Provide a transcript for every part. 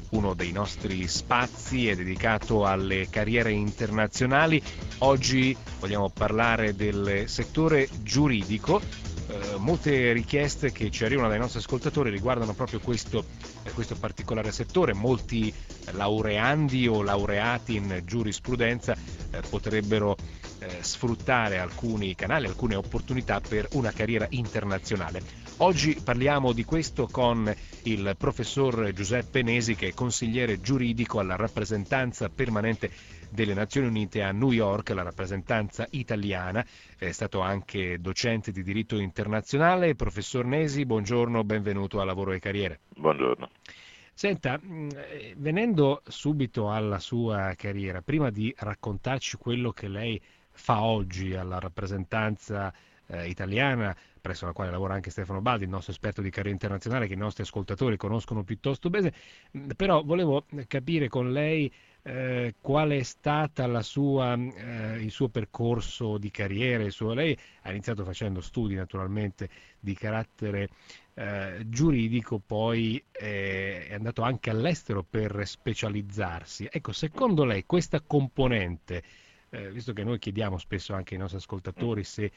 uno dei nostri spazi è dedicato alle carriere internazionali. Oggi vogliamo parlare del settore giuridico. Molte richieste che ci arrivano dai nostri ascoltatori riguardano proprio questo particolare settore. Molti laureandi o laureati in giurisprudenza potrebbero sfruttare alcuni canali, alcune opportunità per una carriera internazionale. Oggi parliamo di questo con il professor Giuseppe Nesi, che è consigliere giuridico alla rappresentanza permanente delle Nazioni Unite a New York, la rappresentanza italiana. È stato anche docente di diritto internazionale. Professor Nesi, buongiorno, benvenuto a Lavoro e Carriere. Buongiorno. Senta, venendo subito alla sua carriera, prima di raccontarci quello che lei fa oggi alla rappresentanza italiana, presso la quale lavora anche Stefano Baldi, il nostro esperto di carriera internazionale, che i nostri ascoltatori conoscono piuttosto bene, però volevo capire con lei qual è stata il suo percorso di carriera. Lei ha iniziato facendo studi naturalmente di carattere giuridico, poi è andato anche all'estero per specializzarsi. Ecco, secondo lei questa componente, visto che noi chiediamo spesso anche ai nostri ascoltatori se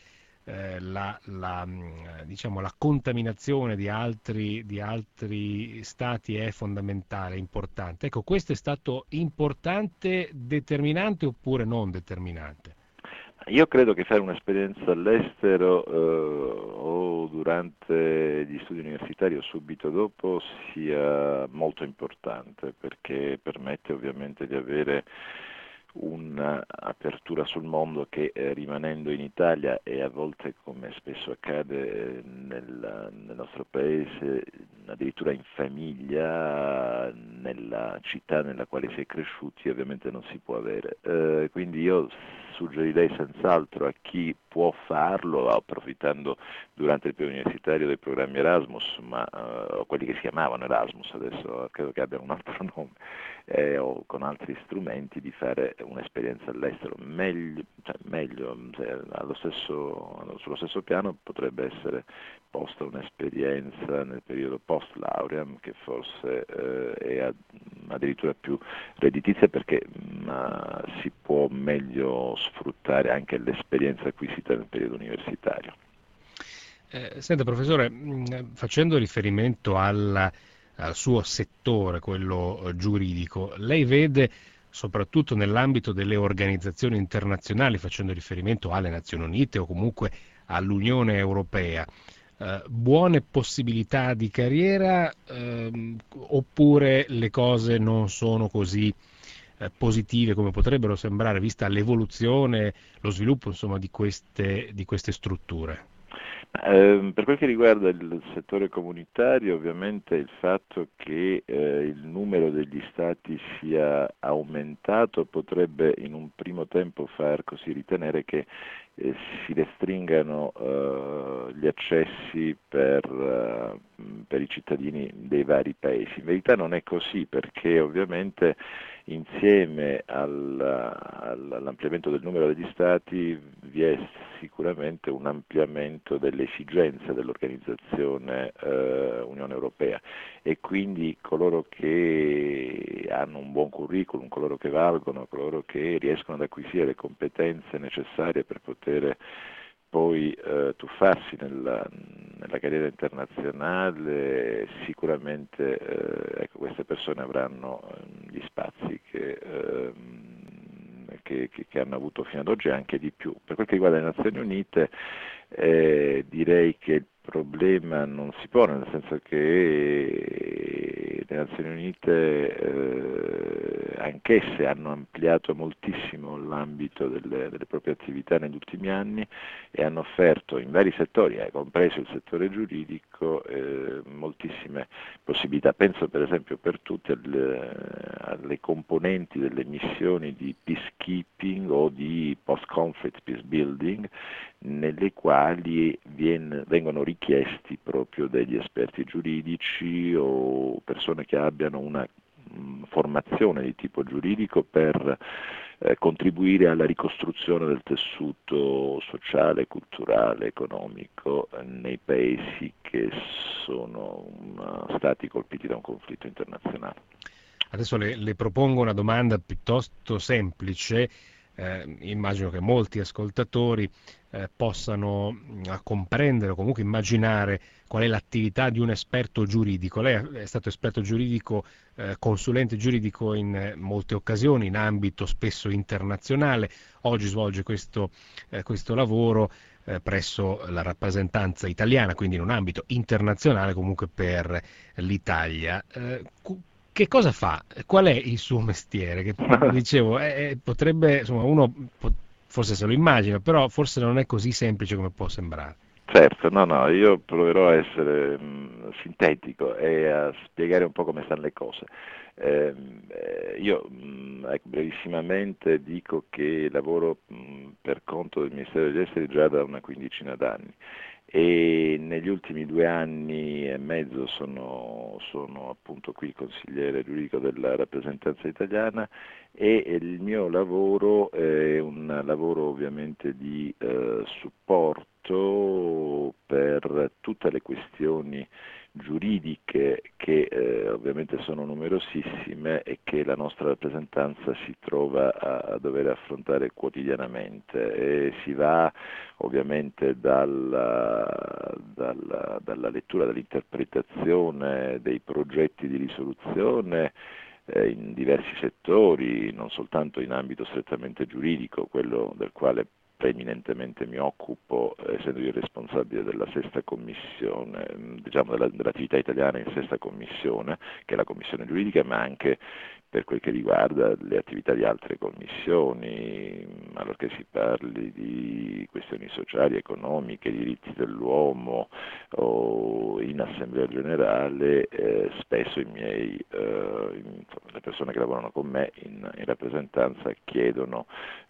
diciamo, la contaminazione di altri stati è fondamentale, importante. Ecco, questo è stato importante, determinante oppure non determinante? Io credo che fare un'esperienza all'estero o durante gli studi universitari o subito dopo sia molto importante, perché permette ovviamente di avere un'apertura sul mondo che rimanendo in Italia e a volte, come spesso accade nel nostro paese, addirittura in famiglia, nella città nella quale si è cresciuti, ovviamente non si può avere. Quindi io suggerirei senz'altro a chi può farlo, approfittando durante il periodo universitario dei programmi Erasmus, o quelli che si chiamavano Erasmus, adesso credo che abbiano un altro nome, o con altri strumenti, di fare un'esperienza all'estero. Meglio, sullo stesso piano potrebbe essere posta un'esperienza nel periodo post lauream, che forse è addirittura più redditizia, perché si può meglio sfruttare anche l'esperienza acquisita nel periodo universitario. Senta professore, facendo riferimento al suo settore, quello giuridico, lei vede soprattutto nell'ambito delle organizzazioni internazionali, facendo riferimento alle Nazioni Unite o comunque all'Unione Europea, buone possibilità di carriera, oppure le cose non sono così positive come potrebbero sembrare, vista l'evoluzione, lo sviluppo, insomma, di queste strutture? Per quel che riguarda il settore comunitario, ovviamente il fatto che il numero degli stati sia aumentato potrebbe in un primo tempo far così ritenere che si restringano gli accessi per i cittadini dei vari paesi. In verità non è così, perché ovviamente insieme all'ampliamento del numero degli stati vi è sicuramente un ampliamento delle esigenze dell'organizzazione Unione Europea, e quindi coloro che hanno un buon curriculum, coloro che valgono, coloro che riescono ad acquisire le competenze necessarie per poter poi tuffarsi nella carriera internazionale, sicuramente ecco, queste persone avranno gli spazi che hanno avuto fino ad oggi, e anche di più. Per quel che riguarda le Nazioni Unite, direi che il problema non si pone, nel senso che le Nazioni Unite anch'esse hanno ampliato moltissimo l'ambito delle proprie attività negli ultimi anni e hanno offerto in vari settori, compreso il settore giuridico, moltissime possibilità. Penso per esempio per tutti alle componenti delle missioni di peacekeeping o di post-conflict peace building, nelle quali vengono richiesti proprio degli esperti giuridici o persone che abbiano una formazione di tipo giuridico per contribuire alla ricostruzione del tessuto sociale, culturale, economico nei paesi che sono stati colpiti da un conflitto internazionale. Adesso le propongo una domanda piuttosto semplice. Immagino che molti ascoltatori possano comprendere o comunque immaginare qual è l'attività di un esperto giuridico. Lei è stato esperto giuridico, consulente giuridico in molte occasioni, in ambito spesso internazionale. Oggi svolge questo lavoro presso la rappresentanza italiana, quindi in un ambito internazionale comunque per l'Italia. Che cosa fa? Qual è il suo mestiere? Che dicevo, potrebbe, insomma, forse se lo immagina, però forse non è così semplice come può sembrare. Certo, no, io proverò a essere sintetico e a spiegare un po' come stanno le cose. Io brevissimamente dico che lavoro per conto del Ministero degli Esteri già da una quindicina d'anni e negli ultimi 2 anni e mezzo sono appunto qui consigliere giuridico della rappresentanza italiana e il mio lavoro è un lavoro ovviamente di supporto per tutte le questioni giuridiche che ovviamente sono numerosissime e che la nostra rappresentanza si trova a dover affrontare quotidianamente e si va ovviamente dalla lettura, dall'interpretazione dei progetti di risoluzione in diversi settori, non soltanto in ambito strettamente giuridico, quello del quale preeminentemente mi occupo, essendo io responsabile della sesta commissione, diciamo dell'attività italiana in sesta commissione, che è la commissione giuridica, ma anche per quel che riguarda le attività di altre commissioni, allorché si parli di questioni sociali, economiche, diritti dell'uomo o in assemblea generale, spesso le persone che lavorano con me in rappresentanza chiedono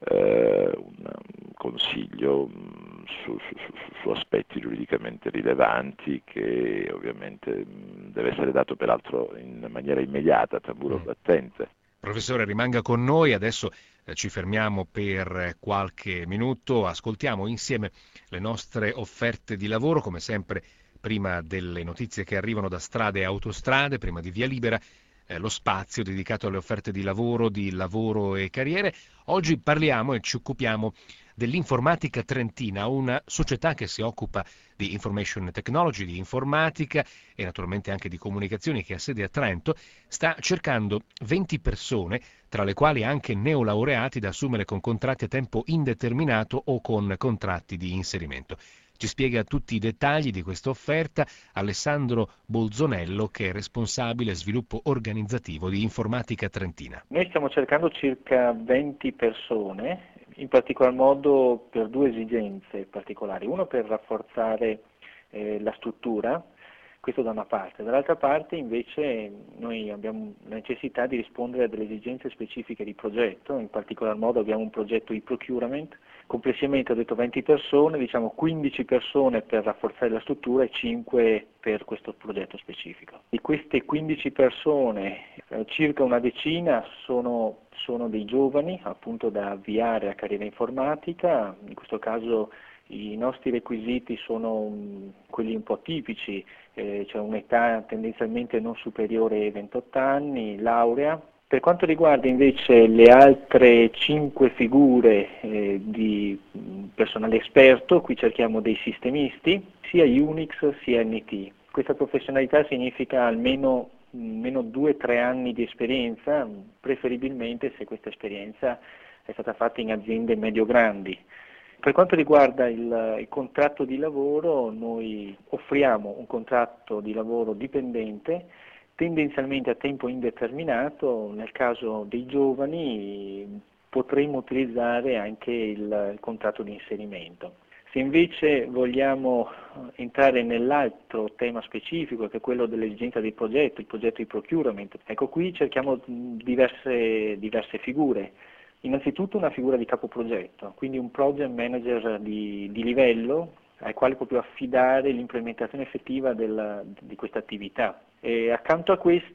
un consiglio su aspetti giuridicamente rilevanti che ovviamente deve essere dato peraltro in maniera immediata, tamburo battente. Professore, rimanga con noi, adesso ci fermiamo per qualche minuto, ascoltiamo insieme le nostre offerte di lavoro, come sempre prima delle notizie che arrivano da strade e autostrade, prima di Via Libera, lo spazio dedicato alle offerte di lavoro e carriere. Oggi parliamo e ci occupiamo dell'Informatica Trentina, una società che si occupa di information technology, di informatica e naturalmente anche di comunicazioni, che ha sede a Trento, sta cercando 20 persone, tra le quali anche neolaureati, da assumere con contratti a tempo indeterminato o con contratti di inserimento. Ci spiega tutti i dettagli di questa offerta Alessandro Bolzonello, che è responsabile sviluppo organizzativo di Informatica Trentina. Noi stiamo cercando circa 20 persone, in particolar modo per due esigenze particolari. Uno per rafforzare la struttura, questo da una parte. Dall'altra parte invece noi abbiamo la necessità di rispondere a delle esigenze specifiche di progetto, in particolar modo abbiamo un progetto di procurement. Complessivamente ho detto 20 persone, diciamo 15 persone per rafforzare la struttura e 5 per questo progetto specifico. Di queste 15 persone, circa una decina sono dei giovani, appunto da avviare a carriera informatica. In questo caso i nostri requisiti sono quelli un po' tipici, cioè un'età tendenzialmente non superiore ai 28 anni, laurea. Per quanto riguarda invece le altre 5 figure di personale esperto, qui cerchiamo dei sistemisti, sia Unix sia NT. Questa professionalità significa almeno 2-3 anni di esperienza, preferibilmente se questa esperienza è stata fatta in aziende medio-grandi. Per quanto riguarda il contratto di lavoro, noi offriamo un contratto di lavoro dipendente, tendenzialmente a tempo indeterminato. Nel caso dei giovani potremmo utilizzare anche il contratto di inserimento. Se invece vogliamo entrare nell'altro tema specifico, che è quello dell'esigenza del progetto, il progetto di procurement, ecco qui cerchiamo diverse figure. Innanzitutto una figura di capoprogetto, quindi un project manager di livello al quale proprio affidare l'implementazione effettiva di questa attività. E accanto a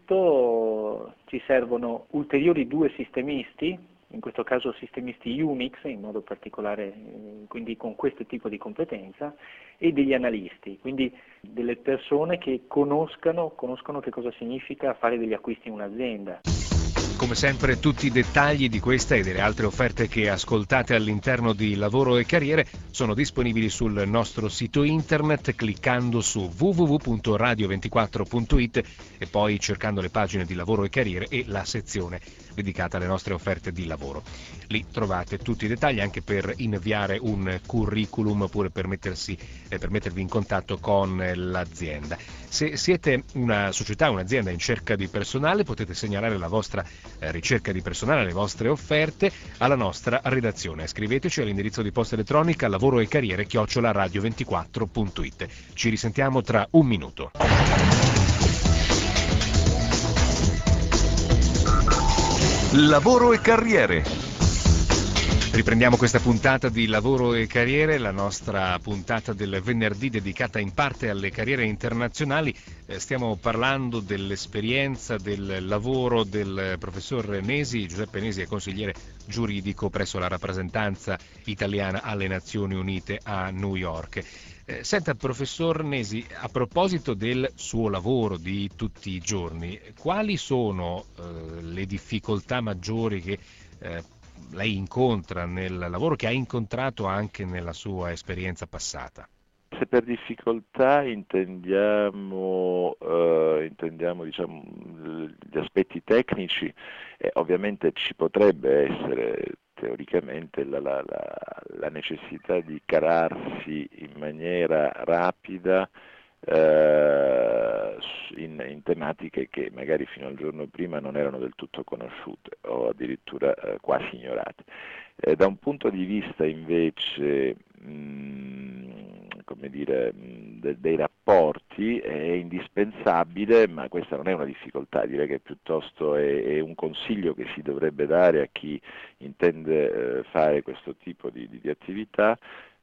questo ci servono ulteriori 2 sistemisti, in questo caso sistemisti Unix in modo particolare, quindi con questo tipo di competenza, e degli analisti, quindi delle persone che conoscano che cosa significa fare degli acquisti in un'azienda. Come sempre tutti i dettagli di questa e delle altre offerte che ascoltate all'interno di Lavoro e Carriere sono disponibili sul nostro sito internet cliccando su www.radio24.it e poi cercando le pagine di Lavoro e Carriere e la sezione dedicata alle nostre offerte di lavoro. Lì trovate tutti i dettagli anche per inviare un curriculum oppure per mettervi in contatto con l'azienda. Se siete una società, un'azienda in cerca di personale, potete segnalare la vostra ricerca di personale, le vostre offerte alla nostra redazione. Scriveteci all'indirizzo di posta elettronica lavorecarriere@radio24.it. Ci risentiamo tra un minuto. Lavoro e Carriere. Riprendiamo questa puntata di Lavoro e Carriere, la nostra puntata del venerdì dedicata in parte alle carriere internazionali. Stiamo parlando dell'esperienza del lavoro del professor Nesi. Giuseppe Nesi è consigliere giuridico presso la rappresentanza italiana alle Nazioni Unite a New York. Senta, professor Nesi, a proposito del suo lavoro di tutti i giorni, quali sono le difficoltà maggiori che lei incontra nel lavoro, che ha incontrato anche nella sua esperienza passata? Se per difficoltà intendiamo diciamo, gli aspetti tecnici, ovviamente ci potrebbe essere teoricamente la necessità di calarsi in maniera rapida in tematiche che magari fino al giorno prima non erano del tutto conosciute o addirittura quasi ignorate. Da un punto di vista invece come dire, dei rapporti è indispensabile, ma questa non è una difficoltà, direi che piuttosto è un consiglio che si dovrebbe dare a chi intende fare questo tipo di attività.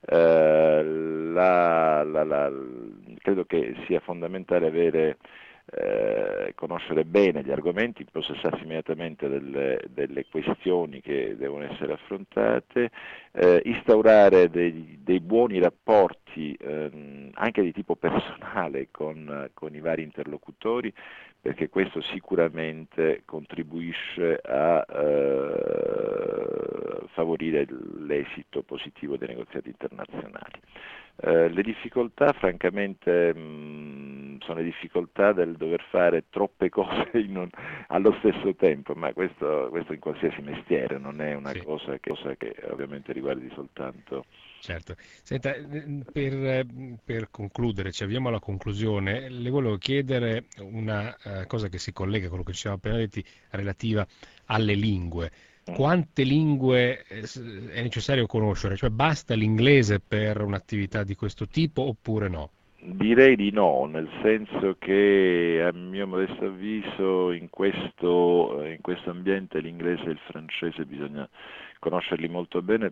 Credo che sia fondamentale conoscere bene gli argomenti, impossessarsi immediatamente delle questioni che devono essere affrontate, instaurare dei buoni rapporti anche di tipo personale con i vari interlocutori, perché questo sicuramente contribuisce a favorire l'esito positivo dei negoziati internazionali. Le difficoltà francamente sono le difficoltà del dover fare troppe cose allo stesso tempo, ma questo in qualsiasi mestiere, non è una cosa che ovviamente riguardi soltanto. Certo. Senta, per concludere, ci avviamo alla conclusione, le volevo chiedere una cosa che si collega a quello che ci siamo appena detti, relativa alle lingue. Quante lingue è necessario conoscere? Cioè basta l'inglese per un'attività di questo tipo oppure no? Direi di no, nel senso che a mio modesto avviso in questo ambiente l'inglese e il francese bisogna conoscerli molto bene,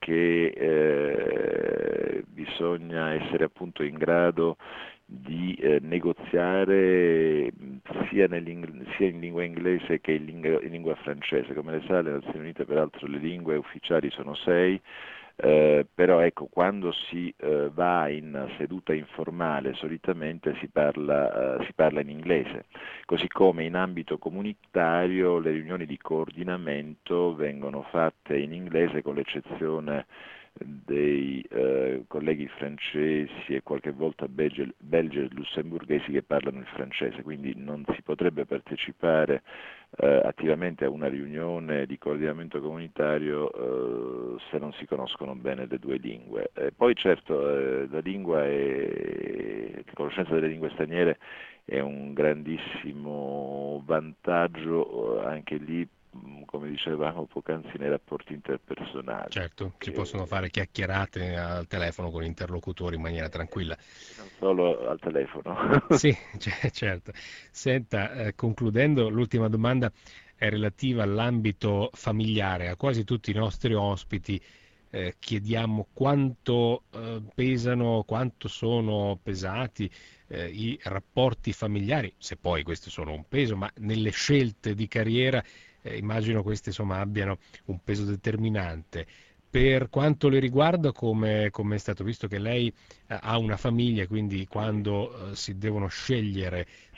perché bisogna essere appunto in grado di negoziare sia in lingua inglese che in lingua francese. Come le sa, le Nazioni Unite peraltro le lingue ufficiali sono 6, però ecco, quando si va in seduta informale solitamente si parla in inglese, così come in ambito comunitario le riunioni di coordinamento vengono fatte in inglese, con l'eccezione dei colleghi francesi e qualche volta belgi e lussemburghesi che parlano il francese, quindi non si potrebbe partecipare attivamente a una riunione di coordinamento comunitario se non si conoscono bene le due lingue. Poi certo la conoscenza delle lingue straniere è un grandissimo vantaggio anche lì, come dicevamo poc'anzi, nei rapporti interpersonali. Certo, si possono fare chiacchierate al telefono con interlocutori in maniera tranquilla. Non solo al telefono. Sì, certo. Senta, concludendo, l'ultima domanda è relativa all'ambito familiare. A quasi tutti i nostri ospiti chiediamo quanto pesano, quanto sono pesati i rapporti familiari, se poi questi sono un peso, ma nelle scelte di carriera immagino queste insomma abbiano un peso determinante. Per quanto le riguarda, come è stato, visto che lei ha una famiglia, quindi quando si devono scegliere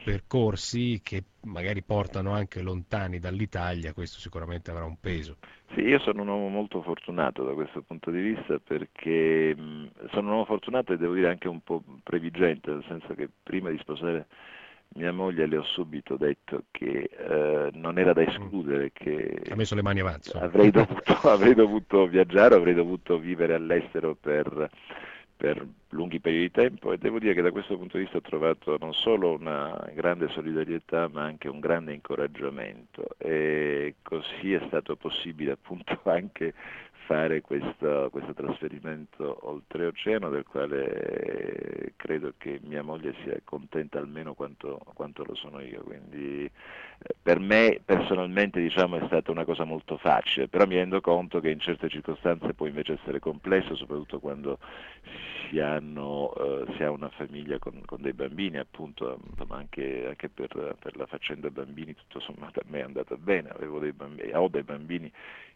percorsi che magari portano anche lontani dall'Italia, questo sicuramente avrà un peso. Sì, io sono un uomo molto fortunato da questo punto di vista perché sono un uomo fortunato e devo dire anche un po' previgente, nel senso che prima di sposare mia moglie le ho subito detto che non era da escludere che Ha messo le mani avanti, insomma. avrei dovuto viaggiare, avrei dovuto vivere all'estero per lunghi periodi di tempo e devo dire che da questo punto di vista ho trovato non solo una grande solidarietà ma anche un grande incoraggiamento e così è stato possibile appunto anche fare questo trasferimento oltreoceano del quale credo che mia moglie sia contenta almeno quanto lo sono io, quindi per me personalmente diciamo è stata una cosa molto facile, però mi rendo conto che in certe circostanze può invece essere complesso, soprattutto quando si ha una famiglia con dei bambini, appunto, insomma, anche per la faccenda bambini tutto sommato a me è andata bene, ho dei bambini